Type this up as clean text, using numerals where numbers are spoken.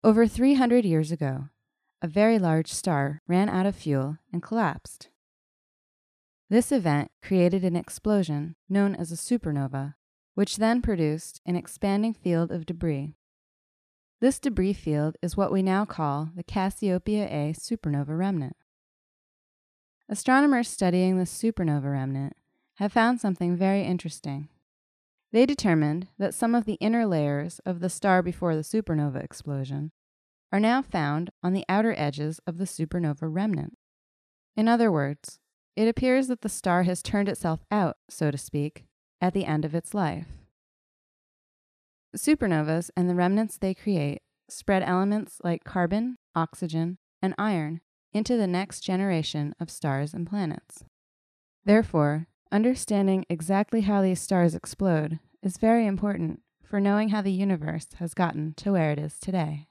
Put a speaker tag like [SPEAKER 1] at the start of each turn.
[SPEAKER 1] Over 300 years ago, a very large star ran out of fuel and collapsed. This event created an explosion known as a supernova, which then produced an expanding field of debris. This debris field is what we now call the Cassiopeia A supernova remnant. Astronomers studying the supernova remnant have found something very interesting. They determined that some of the inner layers of the star before the supernova explosion are now found on the outer edges of the supernova remnant. In other words, it appears that the star has turned itself out, so to speak, at the end of its life. Supernovas and the remnants they create spread elements like carbon, oxygen, and iron into the next generation of stars and planets. Therefore, understanding exactly how these stars explode is very important for knowing how the universe has gotten to where it is today.